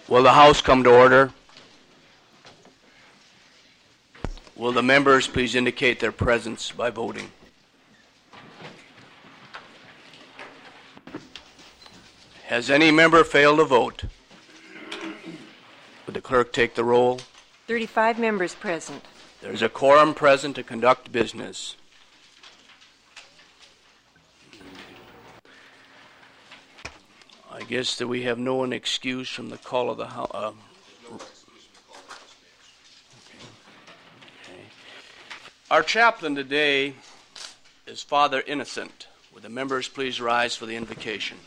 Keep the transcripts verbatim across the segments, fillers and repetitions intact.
Will the House come to order? Will the members please indicate their presence by voting? Has any member failed to vote? Would the clerk take the roll? thirty-five members present. There's a quorum present to conduct business. I guess that we have no one excused from the call of the House. Uh, okay. Our chaplain today is Father Innocent. Would the members please rise for the invocation?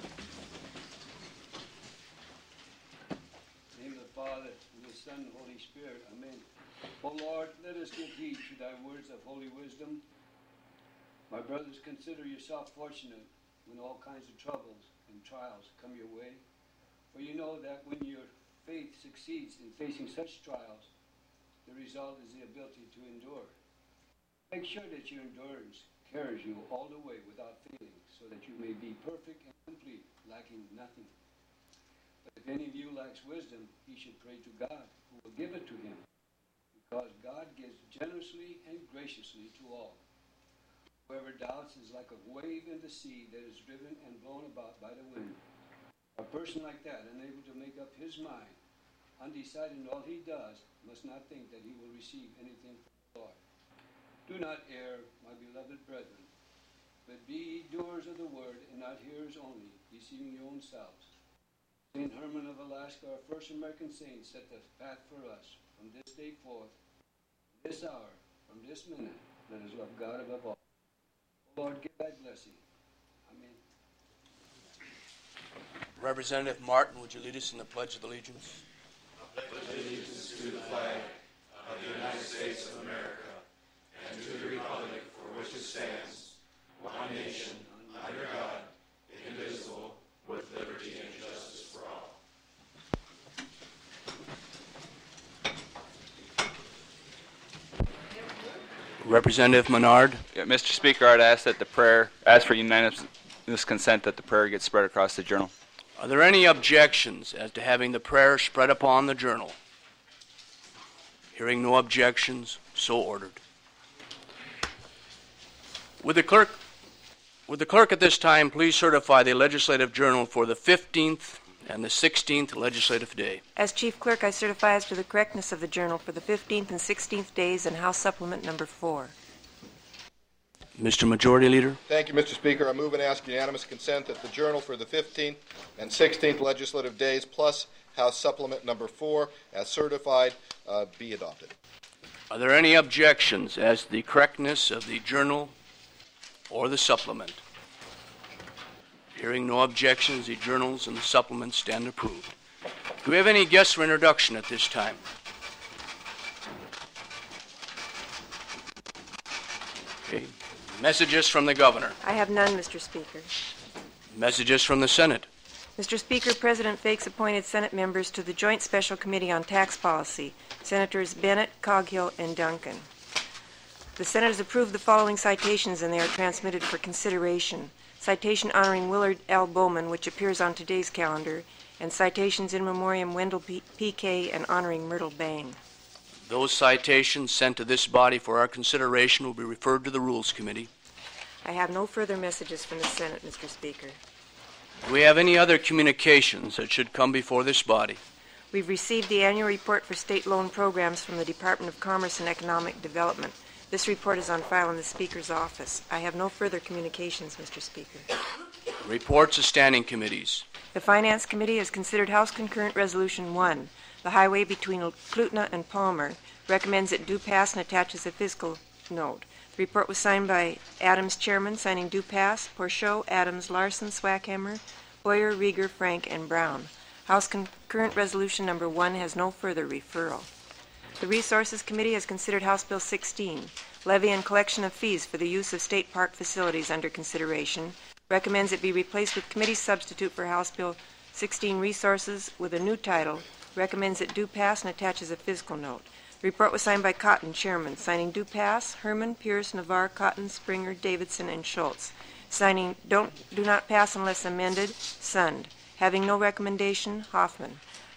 In the name of the Father, and the Son, and the Holy Spirit. Amen. O Lord, let us give heed to thy words of holy wisdom. My brothers, consider yourself fortunate when all kinds of troubles and trials come your way. For you know that when your faith succeeds in facing such trials, the result is the ability to endure. Make sure that your endurance carries you all the way without failing, so that you may be perfect and complete, lacking nothing. But if any of you lacks wisdom, he should pray to God, who will give it to him, because God gives generously and graciously to all. Whoever doubts is like a wave in the sea that is driven and blown about by the wind. A person like that, unable to make up his mind, undecided in all he does, must not think that he will receive anything from the Lord. Do not err, my beloved brethren, but be ye doers of the word and not hearers only, deceiving your own selves. Saint Herman of Alaska, our first American saint, set the path for us. From this day forth, this hour, from this minute, let us love God above all. Lord, give thy blessing. Amen. Representative Martin, would you lead us in the Pledge of Allegiance? I pledge allegiance to the flag of the United States of America and to the republic for which it stands, one nation, under God, indivisible, with liberty and justice for all. Representative Menard. Yeah, Mister Speaker, I'd ask that the prayer, ask for unanimous consent that the prayer gets spread across the journal. Are there any objections as to having the prayer spread upon the journal? Hearing no objections, so ordered. Would the clerk, would the clerk at this time please certify the legislative journal for the fifteenth and the sixteenth legislative day? As Chief Clerk, I certify as to the correctness of the journal for the fifteenth and sixteenth days and House Supplement Number four. Mister Majority Leader. Thank you, Mister Speaker. I move and ask unanimous consent that the journal for the fifteenth and sixteenth legislative days plus House Supplement Number four, as certified, uh, be adopted. Are there any objections as to the correctness of the journal or the supplement? Hearing no objections, the journals and the supplements stand approved. Do we have any guests for introduction at this time? Okay. Messages from the Governor. I have none, Mister Speaker. Messages from the Senate. Mister Speaker, President Fakes appointed Senate members to the Joint Special Committee on Tax Policy, Senators Bennett, Coghill, and Duncan. The Senate has approved the following citations, and they are transmitted for consideration. Citation honoring Willard L. Bowman, which appears on today's calendar, and citations in memoriam Wendell P. K. and honoring Myrtle Bang. Those citations sent to this body for our consideration will be referred to the Rules Committee. I have no further messages from the Senate, Mister Speaker. Do we have any other communications that should come before this body? We've received the annual report for state loan programs from the Department of Commerce and Economic Development. This report is on file in the Speaker's office. I have no further communications, Mister Speaker. Reports of standing committees. The Finance Committee has considered House Concurrent Resolution one. The highway between Klutna and Palmer recommends it do pass and attaches a fiscal note. The report was signed by Adams Chairman, signing do pass, Porchot, Adams, Larson, Swackhammer, Boyer, Rieger, Frank, and Brown. House Concurrent Resolution Number one has no further referral. The Resources Committee has considered House Bill sixteen, levy and collection of fees for the use of state park facilities, under consideration. Recommends it be replaced with committee substitute for House Bill sixteen Resources with a new title. Recommends it do pass and attaches a fiscal note. The report was signed by Cotton, Chairman, signing do pass, Herman, Pierce, Navarre, Cotton, Springer, Davidson, and Schultz. Signing don't do not pass unless amended, Sund. Having no recommendation, Hoffman.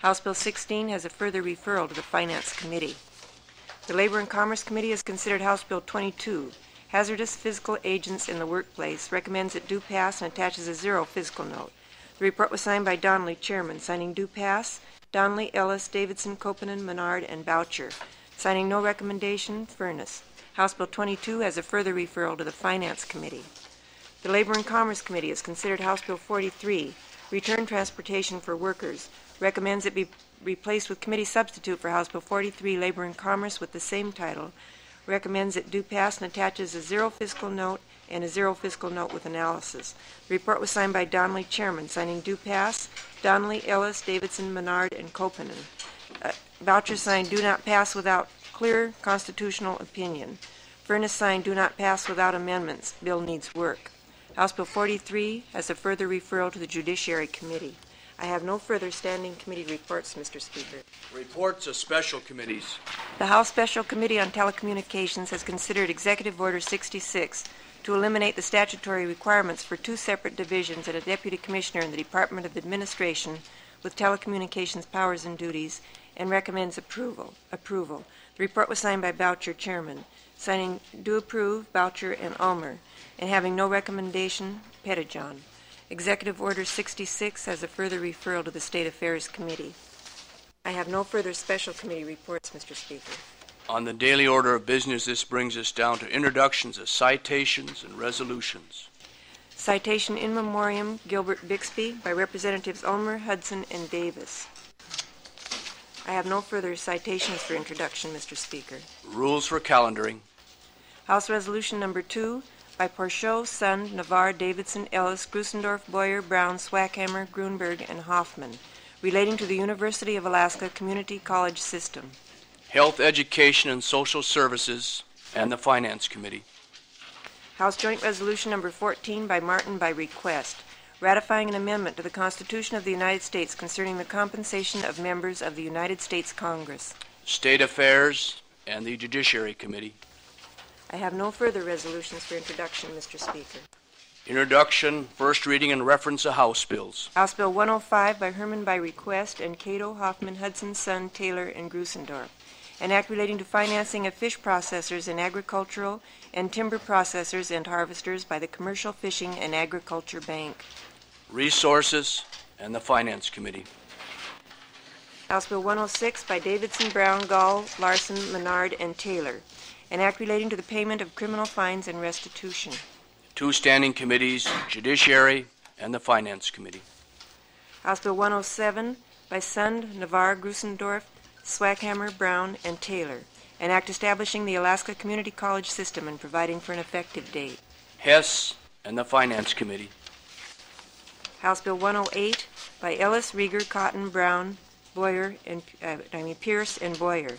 House Bill sixteen has a further referral to the Finance Committee. The Labor and Commerce Committee has considered House Bill twenty-two, Hazardous Physical Agents in the Workplace, recommends it do pass and attaches a zero fiscal note. The report was signed by Donnelly, Chairman. Signing do pass, Donnelly, Ellis, Davidson, Copeland, Menard, and Boucher. Signing no recommendation, Furness. House Bill twenty-two has a further referral to the Finance Committee. The Labor and Commerce Committee has considered House Bill forty-three, Return Transportation for Workers, recommends it be replaced with committee substitute for House Bill forty-three, Labor and Commerce, with the same title, recommends it do pass and attaches a zero fiscal note and a zero fiscal note with analysis. The report was signed by Donnelly, Chairman. Signing do pass, Donnelly, Ellis, Davidson, Menard, and Copeland. Uh, Boucher signed do not pass without clear constitutional opinion. Furness signed do not pass without amendments. Bill needs work. House Bill forty-three has a further referral to the Judiciary Committee. I have no further standing committee reports, Mister Speaker. Reports of special committees. The House Special Committee on Telecommunications has considered Executive Order sixty-six to eliminate the statutory requirements for two separate divisions and a deputy commissioner in the Department of Administration with telecommunications powers and duties, and recommends approval. Approval. The report was signed by Boucher, Chairman. Signing do approve, Boucher and Ulmer, and having no recommendation, Pettijohn. Executive Order sixty-six has a further referral to the State Affairs Committee. I have no further special committee reports, Mister Speaker. On the daily order of business, this brings us down to introductions of citations and resolutions. Citation in memoriam, Gilbert Bixby, by Representatives Ulmer, Hudson, and Davis. I have no further citations for introduction, Mister Speaker. Rules for calendaring. House Resolution Number two, by Porchot, Sund, Navarre, Davidson, Ellis, Grusendorf, Boyer, Brown, Swackhammer, Grunberg, and Hoffman, relating to the University of Alaska Community College System. Health, Education, and Social Services, and the Finance Committee. House Joint Resolution Number fourteen, by Martin, by request, ratifying an amendment to the Constitution of the United States concerning the compensation of members of the United States Congress. State Affairs, and the Judiciary Committee. I have no further resolutions for introduction, Mister Speaker. Introduction, first reading, and reference of House bills. House Bill one oh five, by Herman, by request, and Cato, Hoffman, Hudson, Sund, Taylor, and Grusendorf. An act relating to financing of fish processors and agricultural and timber processors and harvesters by the Commercial Fishing and Agriculture Bank. Resources, and the Finance Committee. House Bill one oh six, by Davidson, Brown, Gall, Larson, Menard, and Taylor. An act relating to the payment of criminal fines and restitution. Two standing committees, Judiciary and the Finance Committee. House Bill one oh seven, by Sund, Navarre, Grusendorf, Swackhammer, Brown, and Taylor. An act establishing the Alaska Community College System and providing for an effective date. Hess and the Finance Committee. House Bill one oh eight, by Ellis, Rieger, Cotton, Brown, Boyer, and uh, I mean Pierce and Boyer.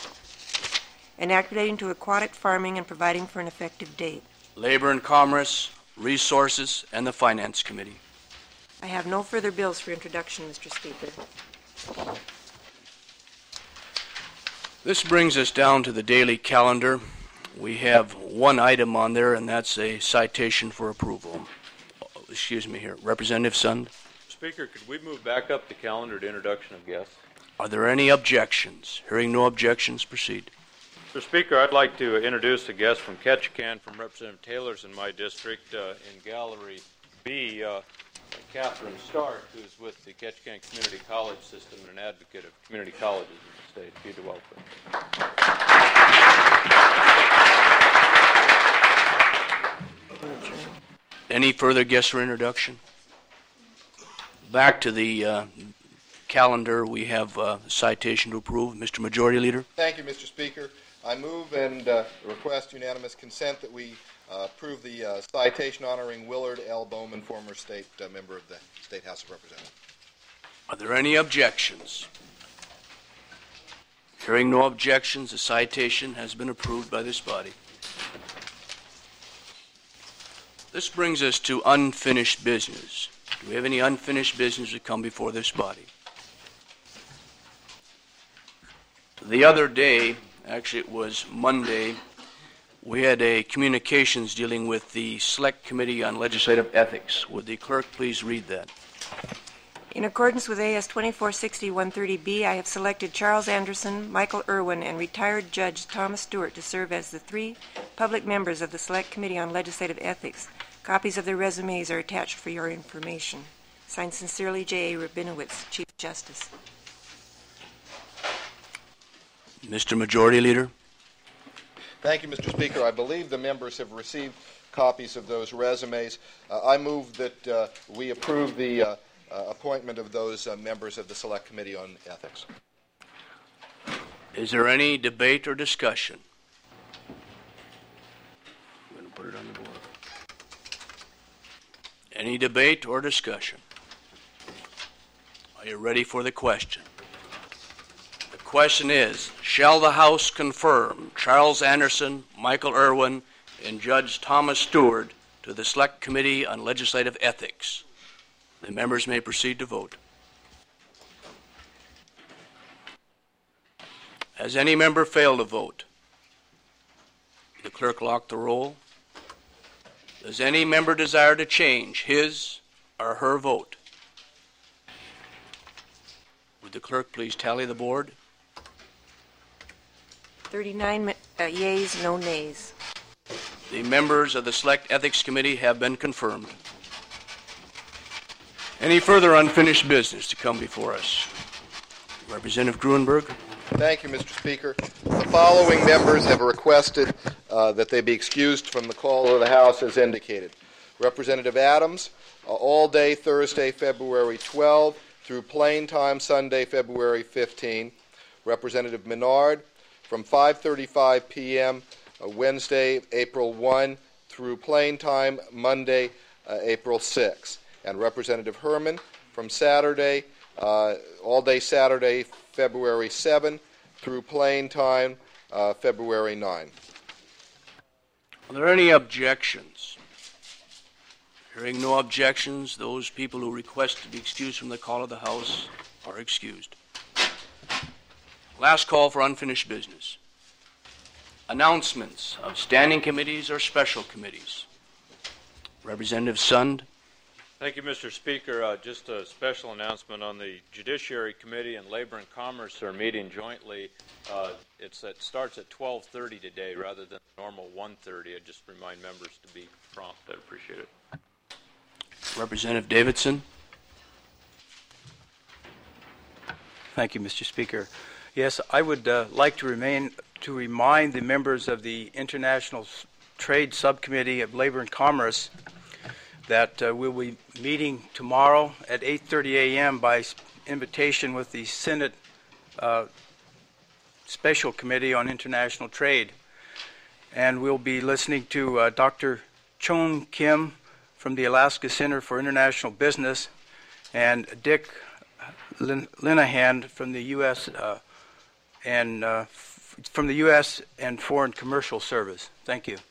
An act relating to aquatic farming and providing for an effective date. Labor and Commerce, Resources, and the Finance Committee. I have no further bills for introduction, Mister Speaker. This brings us down to the daily calendar. We have one item on there, and that's a citation for approval. Excuse me here. Representative Sund. Speaker, could we move back up the calendar to introduction of guests? Are there any objections? Hearing no objections, proceed. Mister Speaker, I'd like to introduce a guest from Ketchikan from Representative Taylor's in my district uh, in Gallery B, uh, Catherine Stark, who's with the Ketchikan Community College System and an advocate of community colleges in the state. If you'd welcome. Any further guests for introduction? Back to the uh, calendar, we have a citation to approve. Mister Majority Leader. Thank you, Mister Speaker. I move and uh, request unanimous consent that we uh, approve the uh, citation honoring Willard L. Bowman, former state uh, member of the State House of Representatives. Are there any objections? Hearing no objections, the citation has been approved by this body. This brings us to unfinished business. Do we have any unfinished business to come before this body? The other day, actually it was Monday, we had a communications dealing with the Select Committee on Legislative Ethics. Would the clerk please read that? In accordance with A S twenty-four sixty one thirty B, I have selected Charles Anderson, Michael Irwin, and retired Judge Thomas Stewart to serve as the three public members of the Select Committee on Legislative Ethics. Copies of their resumes are attached for your information. Signed sincerely, J A Rabinowitz, Chief Justice. Mister Majority Leader. Thank you, Mister Speaker. I believe the members have received copies of those resumes. Uh, I move that uh, we approve the uh, uh, appointment of those uh, members of the Select Committee on Ethics. Is there any debate or discussion? I'm going to put it on the board. Any debate or discussion? Are you ready for the question? The question is, shall the House confirm Charles Anderson, Michael Irwin, and Judge Thomas Stewart to the Select Committee on Legislative Ethics? The members may proceed to vote. Has any member failed to vote? The clerk lock the roll. Does any member desire to change his or her vote? Would the clerk please tally the board? thirty-nine uh, yeas, no nays. The members of the Select Ethics Committee have been confirmed. Any further unfinished business to come before us? Representative Gruenberg. Thank you, Mister Speaker. The following members have requested uh, that they be excused from the call of the House as indicated. Representative Adams, uh, all day Thursday, February twelfth, through plain time Sunday, February fifteenth. Representative Menard, from five thirty-five p.m. Uh, Wednesday, April first, through plain time Monday, uh, April sixth. And Representative Herman, from Saturday, uh, all day Saturday, February seventh, through plain time uh, February ninth. Are there any objections? Hearing no objections, those people who request to be excused from the call of the House are excused. Last call for unfinished business. Announcements of standing committees or special committees. Representative Sund. Thank you, Mister Speaker. Uh, just a special announcement on the Judiciary Committee and Labor and Commerce are meeting jointly. Uh, it's, it starts at twelve thirty today rather than normal one thirty. I just remind members to be prompt. I appreciate it. Representative Davidson. Thank you, Mister Speaker. Yes, I would uh, like to remain to remind the members of the International Trade Subcommittee of Labor and Commerce that uh, we'll be meeting tomorrow at eight thirty a.m. by invitation with the Senate uh, Special Committee on International Trade. And we'll be listening to uh, Doctor Chon Kim from the Alaska Center for International Business and Dick Lin- Linehan from the U S Uh, and uh, f- from the U S and Foreign Commercial Service. Thank you.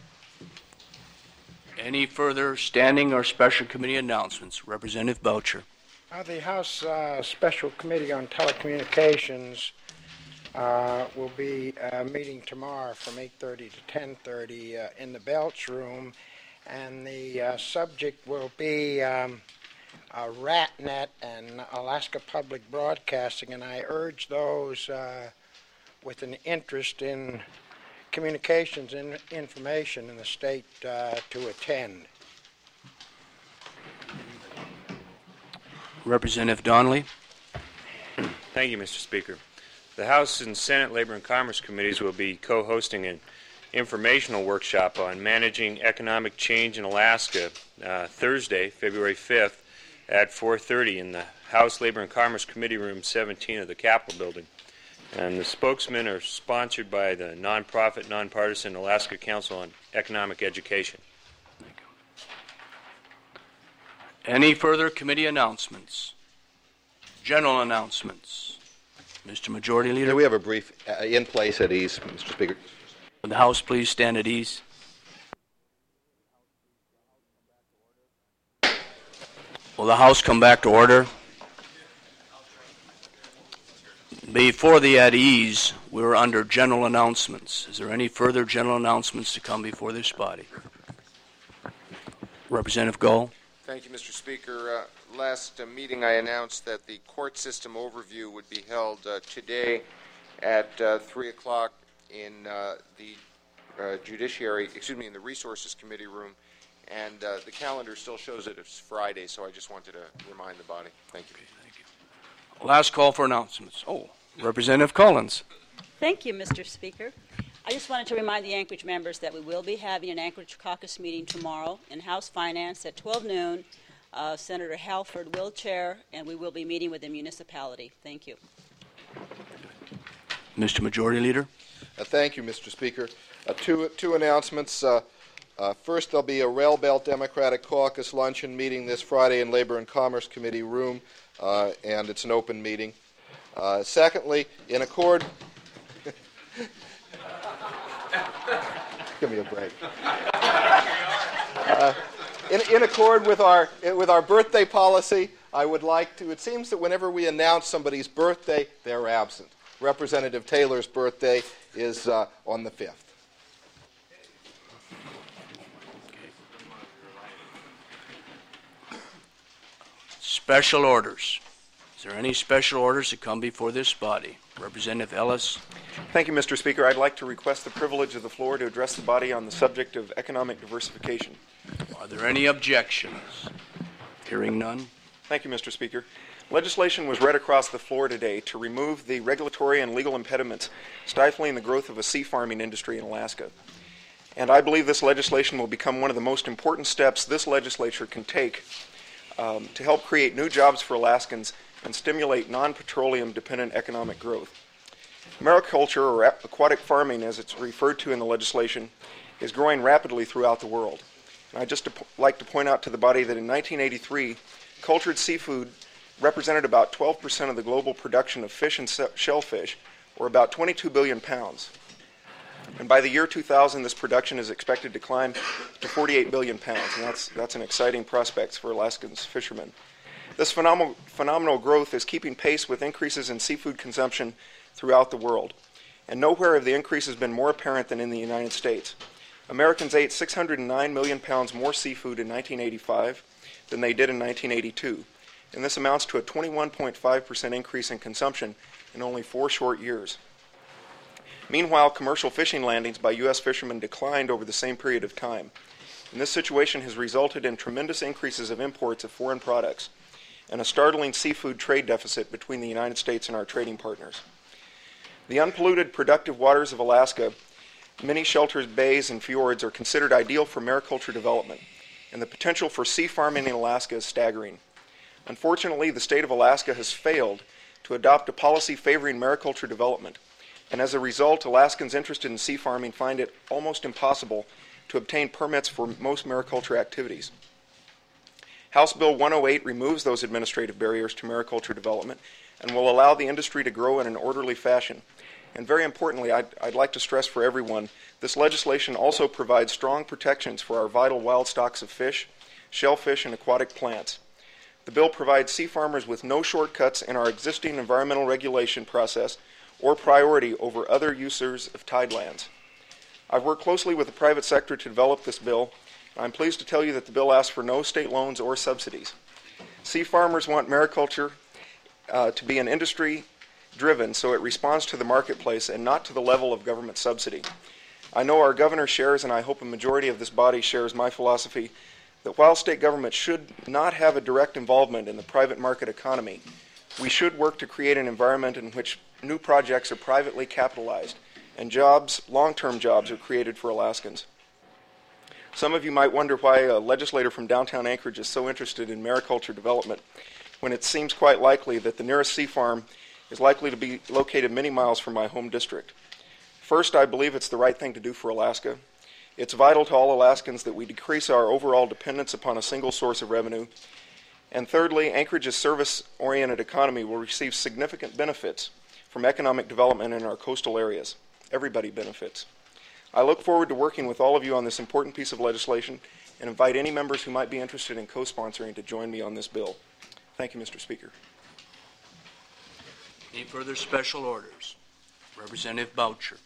Any further standing or special committee announcements? Representative Boucher. Uh, the House uh, Special Committee on Telecommunications uh, will be uh, meeting tomorrow from eight thirty to ten thirty uh, in the Belch Room, and the uh, subject will be um, uh, RATNet and Alaska Public Broadcasting, and I urge those uh, with an interest in communications and information in the state uh, to attend. Representative Donnelly. Thank you, Mister Speaker. The House and Senate Labor and Commerce Committees will be co-hosting an informational workshop on managing economic change in Alaska uh, Thursday, February fifth at four thirty in the House Labor and Commerce Committee Room seventeen of the Capitol Building. And the spokesmen are sponsored by the nonprofit, nonpartisan Alaska Council on Economic Education. Any further committee announcements? General announcements? Mister Majority Leader. Yeah, we have a brief uh, in place at ease, Mister Speaker. Would the House please stand at ease? Will the House come back to order? Before the at ease, we were under general announcements. Is there any further general announcements to come before this body? Representative Gull. Thank you, Mister Speaker. Uh, last uh, meeting I announced that the court system overview would be held uh, today at uh, three o'clock in uh, the uh, Judiciary, excuse me, in the Resources Committee room, and uh, the calendar still shows it as Friday, so I just wanted to remind the body. Thank you. Okay, thank you. Last call for announcements. Oh, Representative Collins. Thank you, Mister Speaker. I just wanted to remind the Anchorage members that we will be having an Anchorage caucus meeting tomorrow in House Finance at twelve noon. Uh, Senator Halford will chair, and we will be meeting with the municipality. Thank you. Mister Majority Leader. Uh, thank you, Mister Speaker. Uh, two, two announcements. Uh, uh, first, there'll be a Rail Belt Democratic Caucus luncheon meeting this Friday in Labor and Commerce Committee room, uh, and it's an open meeting. Uh, secondly, in accord... Give me a break. Uh, in, in accord with our with our birthday policy, I would like to. It seems that whenever we announce somebody's birthday, they're absent. Representative Taylor's birthday is uh, on the fifth. Special orders. Is there any special orders to come before this body? Representative Ellis. Thank you, Mister Speaker. I'd like to request the privilege of the floor to address the body on the subject of economic diversification. Are there any objections? Hearing none. Thank you, Mister Speaker. Legislation was read across the floor today to remove the regulatory and legal impediments stifling the growth of a sea farming industry in Alaska. And I believe this legislation will become one of the most important steps this legislature can take um, to help create new jobs for Alaskans and stimulate non-petroleum dependent economic growth. Mariculture, or aquatic farming as it's referred to in the legislation, is growing rapidly throughout the world. And I'd just like to point out to the body that in nineteen eighty-three, cultured seafood represented about twelve percent of the global production of fish and shellfish, or about twenty-two billion pounds. And by the year two thousand, this production is expected to climb to forty-eight billion pounds, and that's, that's an exciting prospect for Alaskans fishermen. This phenomenal, phenomenal growth is keeping pace with increases in seafood consumption throughout the world, and nowhere have the increases been more apparent than in the United States. Americans ate six hundred nine million pounds more seafood in nineteen eighty-five than they did in nineteen eighty-two, and this amounts to a twenty-one point five percent increase in consumption in only four short years. Meanwhile, commercial fishing landings by U S fishermen declined over the same period of time, and this situation has resulted in tremendous increases of imports of foreign products and a startling seafood trade deficit between the United States and our trading partners. The unpolluted, productive waters of Alaska, many shelters, bays, and fjords are considered ideal for mariculture development, and the potential for sea farming in Alaska is staggering. Unfortunately, the state of Alaska has failed to adopt a policy favoring mariculture development, and as a result, Alaskans interested in sea farming find it almost impossible to obtain permits for most mariculture activities. House Bill one oh eight removes those administrative barriers to mariculture development and will allow the industry to grow in an orderly fashion. And very importantly, I'd, I'd like to stress for everyone, this legislation also provides strong protections for our vital wild stocks of fish, shellfish, and aquatic plants. The bill provides sea farmers with no shortcuts in our existing environmental regulation process or priority over other users of tidelands. I've worked closely with the private sector to develop this bill. I'm pleased to tell you that the bill asks for no state loans or subsidies. Sea farmers want mariculture uh, to be an industry driven so it responds to the marketplace and not to the level of government subsidy. I know our governor shares, and I hope a majority of this body shares my philosophy, that while state government should not have a direct involvement in the private market economy, we should work to create an environment in which new projects are privately capitalized and jobs, long-term jobs, are created for Alaskans. Some of you might wonder why a legislator from downtown Anchorage is so interested in mariculture development when it seems quite likely that the nearest sea farm is likely to be located many miles from my home district. First, I believe it's the right thing to do for Alaska. It's vital to all Alaskans that we decrease our overall dependence upon a single source of revenue. And thirdly, Anchorage's service-oriented economy will receive significant benefits from economic development in our coastal areas. Everybody benefits. I look forward to working with all of you on this important piece of legislation and invite any members who might be interested in co-sponsoring to join me on this bill. Thank you, Mister Speaker. Any further special orders? Representative Boucher.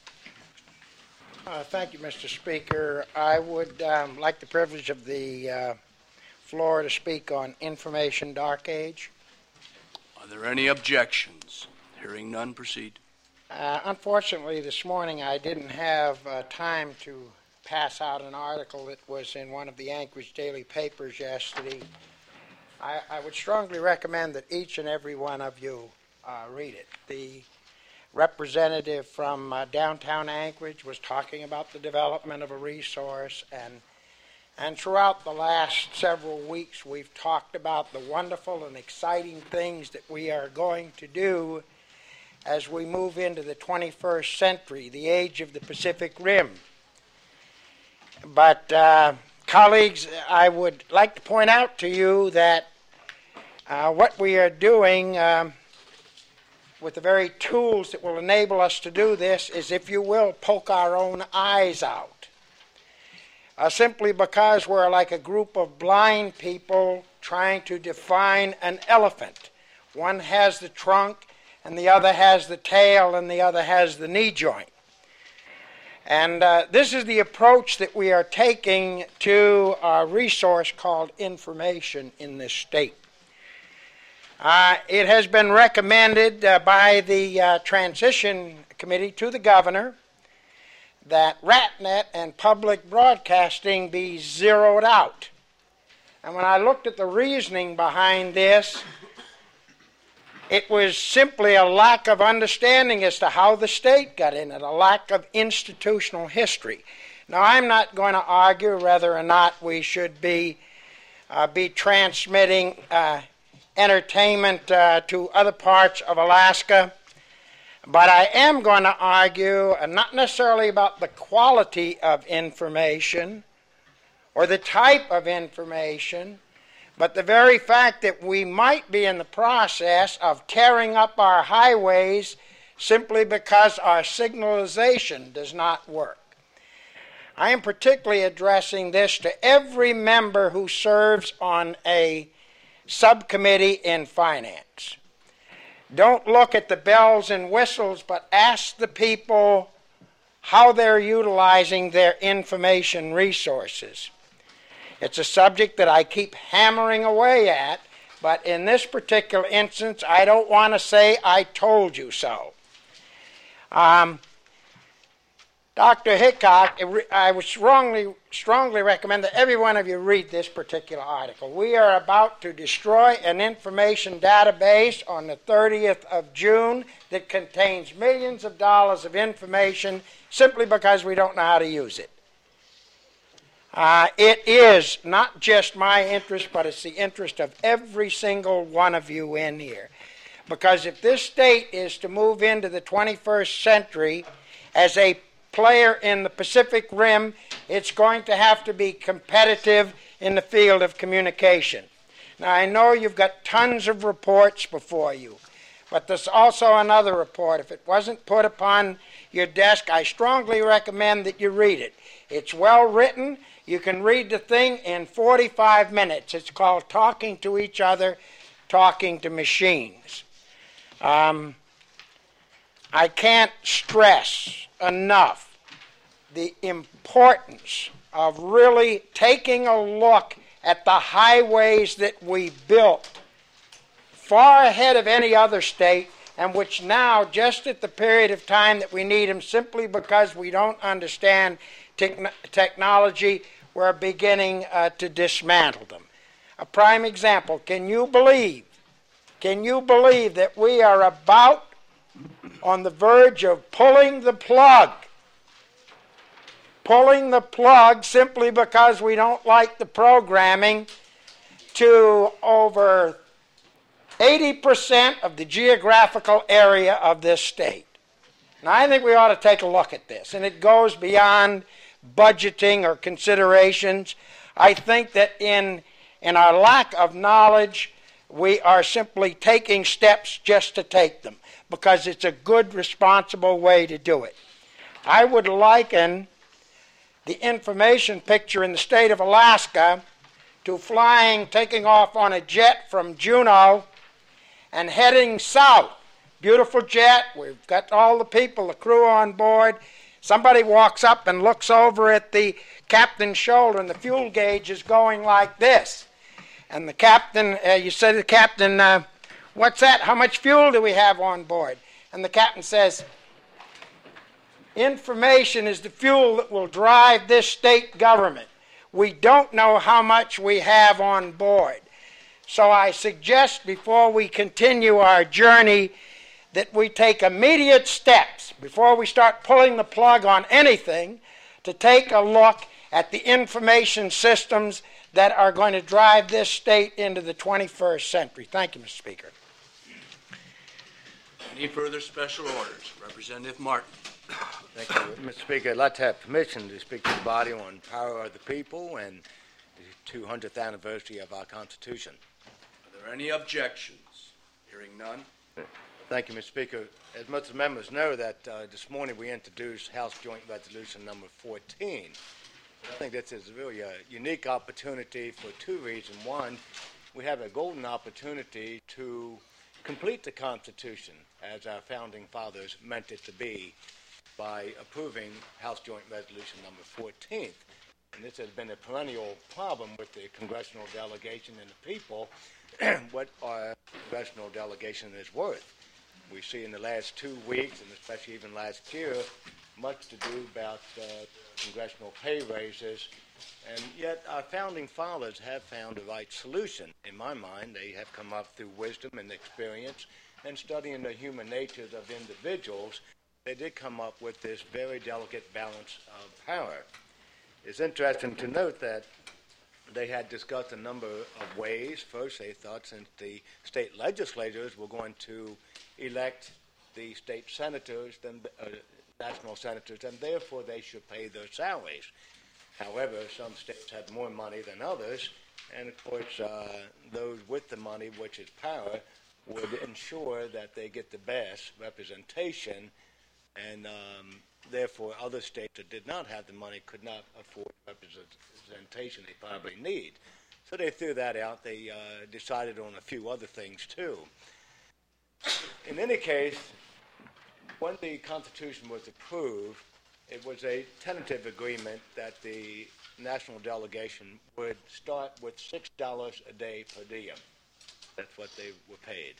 Uh, thank you, Mister Speaker. I would um, like the privilege of the uh, floor to speak on information dark age. Are there any objections? Hearing none, proceed. Uh, unfortunately, this morning I didn't have uh, time to pass out an article that was in one of the Anchorage daily papers yesterday. I, I would strongly recommend that each and every one of you uh, read it. The representative from uh, downtown Anchorage was talking about the development of a resource, and and throughout the last several weeks we've talked about the wonderful and exciting things that we are going to do as we move into the twenty-first century, the age of the Pacific Rim. But, uh, colleagues, I would like to point out to you that uh, what we are doing um, with the very tools that will enable us to do this is, if you will, poke our own eyes out. Uh, simply because we're like a group of blind people trying to define an elephant. One has the trunk, and the other has the tail, and the other has the knee joint. And uh, this is the approach that we are taking to a resource called information in this state. Uh, it has been recommended uh, by the uh, Transition Committee to the Governor that RatNet and public broadcasting be zeroed out. And when I looked at the reasoning behind this, it was simply a lack of understanding as to how the state got in it, a lack of institutional history. Now, I'm not going to argue whether or not we should be, uh, be transmitting uh, entertainment uh, to other parts of Alaska, but I am going to argue uh, not necessarily about the quality of information or the type of information, but the very fact that we might be in the process of tearing up our highways simply because our signalization does not work. I am particularly addressing this to every member who serves on a subcommittee in finance. Don't look at the bells and whistles, but ask the people how they're utilizing their information resources. It's a subject that I keep hammering away at, but in this particular instance, I don't want to say I told you so. Um, Doctor Hickok, I would strongly, strongly recommend that every one of you read this particular article. We are about to destroy an information database on the thirtieth of June that contains millions of dollars of information simply because we don't know how to use it. Uh, it is not just my interest, but it's the interest of every single one of you in here. Because if this state is to move into the twenty-first century as a player in the Pacific Rim, it's going to have to be competitive in the field of communication. Now, I know you've got tons of reports before you, but there's also another report. If it wasn't put upon your desk, I strongly recommend that you read it. It's well written. You can read the thing in forty-five minutes. It's called Talking to Each Other, Talking to Machines. Um, I can't stress enough the importance of really taking a look at the highways that we built far ahead of any other state, and which now, just at the period of time that we need them, simply because we don't understand te- technology, we're beginning uh, to dismantle them. A prime example, can you believe, can you believe that we are about on the verge of pulling the plug? Pulling the plug simply because we don't like the programming to over eighty percent of the geographical area of this state. Now, I think we ought to take a look at this, and it goes beyond budgeting or considerations. I think that in, in our lack of knowledge, we are simply taking steps just to take them, because it's a good, responsible way to do it. I would liken the information picture in the state of Alaska to flying, taking off on a jet from Juneau and heading south. Beautiful jet, we've got all the people, the crew on board. Somebody walks up and looks over at the captain's shoulder, and the fuel gauge is going like this. And the captain, uh, you said to the captain, uh, what's that? How much fuel do we have on board? And the captain says, information is the fuel that will drive this state government. We don't know how much we have on board. So I suggest before we continue our journey that we take immediate steps before we start pulling the plug on anything to take a look at the information systems that are going to drive this state into the twenty-first century. Thank you, Mister Speaker. Any further special orders? Representative Martin. Thank you, Mister Speaker. I'd like to have permission to speak to the body on power of the people and the two hundredth anniversary of our Constitution. Are there any objections? Hearing none. Thank you, Mister Speaker. As most of the members know, that uh, this morning we introduced House Joint Resolution number fourteen. I think this is really a unique opportunity for two reasons. One, we have a golden opportunity to complete the Constitution as our founding fathers meant it to be by approving House Joint Resolution number fourteen. And this has been a perennial problem with the congressional delegation and the people, what our congressional delegation is worth. We see in the last two weeks, and especially even last year, much to do about uh, congressional pay raises, and yet our founding fathers have found the right solution. In my mind, they have come up through wisdom and experience and studying the human natures of individuals. They did come up with this very delicate balance of power. It's interesting to note that they had discussed a number of ways. First, they thought since the state legislators were going to elect the state senators, then uh, national senators, and therefore they should pay their salaries. However, some states had more money than others, and of course, uh, those with the money, which is power, would ensure that they get the best representation, and um, therefore other states that did not have the money could not afford representation they probably need. So they threw that out. They uh, decided on a few other things too. In any case, when the Constitution was approved, it was a tentative agreement that the national delegation would start with six dollars a day per diem. That's what they were paid.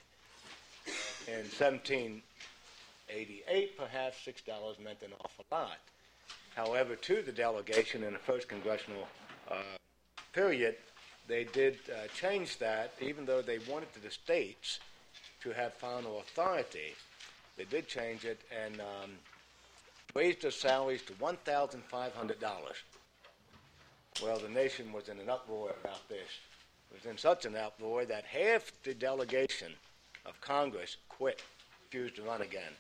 In seventeen eighty-eight, perhaps six dollars meant an awful lot. However, to the delegation in the first congressional uh, period, they did uh, change that, even though they wanted the states to have final authority. They did change it and um, raised their salaries to one thousand five hundred dollars. Well, the nation was in an uproar about this. It was in such an uproar that half the delegation of Congress quit, refused to run again.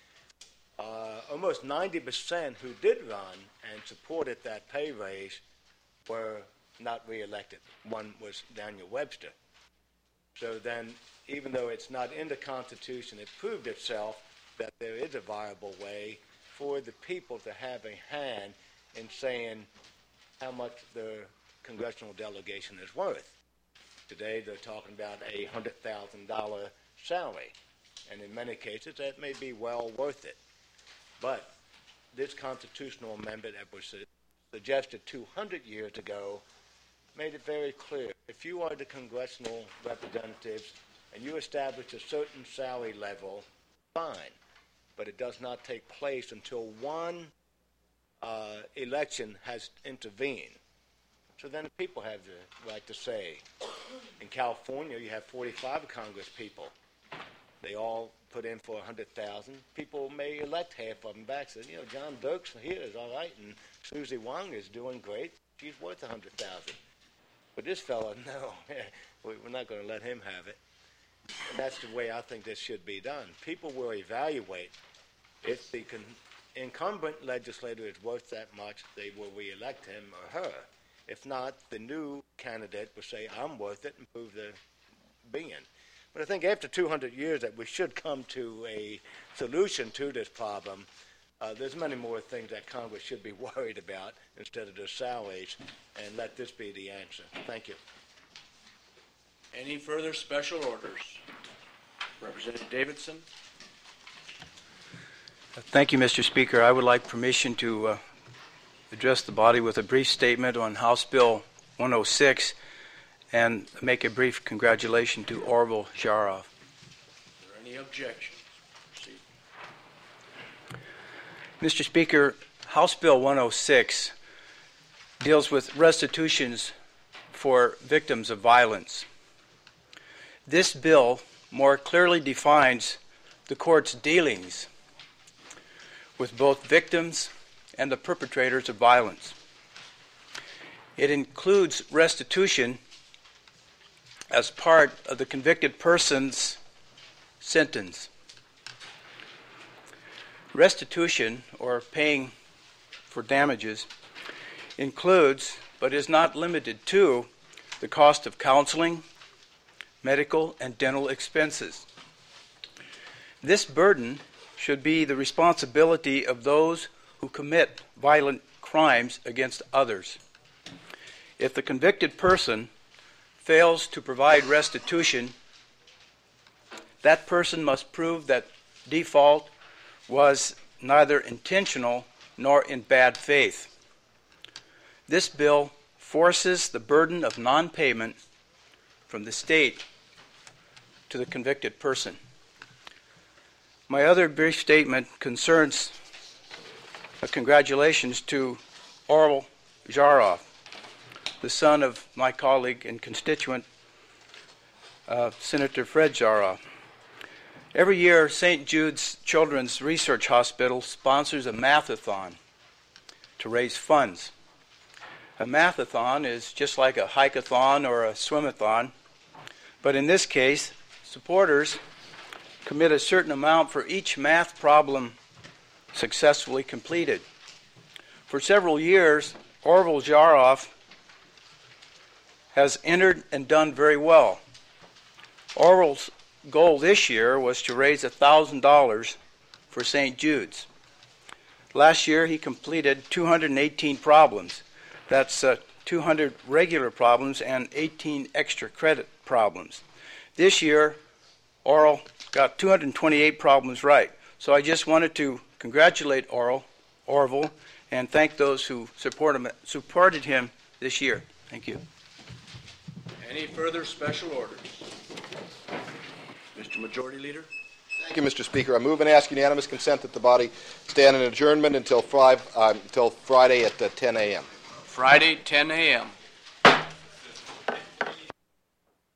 Uh, almost ninety percent who did run and supported that pay raise were not reelected. One was Daniel Webster. So then, even though it's not in the Constitution, it proved itself that there is a viable way for the people to have a hand in saying how much the congressional delegation is worth. Today, they're talking about a one hundred thousand dollars salary, and in many cases, that may be well worth it. But this constitutional amendment that was suggested two hundred years ago made it very clear. If you are the congressional representatives and you establish a certain salary level, fine. But it does not take place until one uh, election has intervened. So then the people have the right to say. In California, you have forty-five Congress people. They all put in for one hundred thousand. People may elect half of them back. Say, you know, John Dirks here is all right, and Susie Wong is doing great. She's worth one hundred thousand. But this fellow, no, we're not going to let him have it. And that's the way I think this should be done. People will evaluate if the con- incumbent legislator is worth that much, they will re-elect him or her. If not, the new candidate will say, I'm worth it, and prove their being. But I think after two hundred years that we should come to a solution to this problem. Uh, there's many more things that Congress should be worried about instead of their salaries, and let this be the answer. Thank you. Any further special orders? Representative Davidson. Thank you, Mister Speaker. I would like permission to uh, address the body with a brief statement on House Bill one oh six and make a brief congratulation to Orville Jaroff. Are there any objections? Proceed. Mister Speaker, House Bill one oh six deals with restitutions for victims of violence. This bill more clearly defines the court's dealings with both victims and the perpetrators of violence. It includes restitution as part of the convicted person's sentence. Restitution, or paying for damages, includes, but is not limited to, the cost of counseling, medical, and dental expenses. This burden should be the responsibility of those who commit violent crimes against others. If the convicted person fails to provide restitution, that person must prove that default was neither intentional nor in bad faith. This bill forces the burden of non-payment from the state to the convicted person. My other brief statement concerns a congratulations to Orville Jaroff, the son of my colleague and constituent, uh, Senator Fred Jaroff. Every year, Saint Jude's Children's Research Hospital sponsors a math-a-thon to raise funds. A math-a-thon is just like a hike-a-thon or a swim-a-thon, but in this case, supporters commit a certain amount for each math problem successfully completed. For several years, Orville Jaroff has entered and done very well. Orville's goal this year was to raise one thousand dollars for Saint Jude's. Last year, he completed two hundred eighteen problems. That's uh, two hundred regular problems and eighteen extra credit problems. This year, Orville got two hundred twenty-eight problems right. So I just wanted to congratulate Orville, Orville and thank those who support him, supported him this year. Thank you. Any further special orders? Mister Majority Leader? Thank you, Mister Speaker. I move and ask unanimous consent that the body stand in adjournment until, five, uh, until Friday at uh, ten a m Friday, ten a m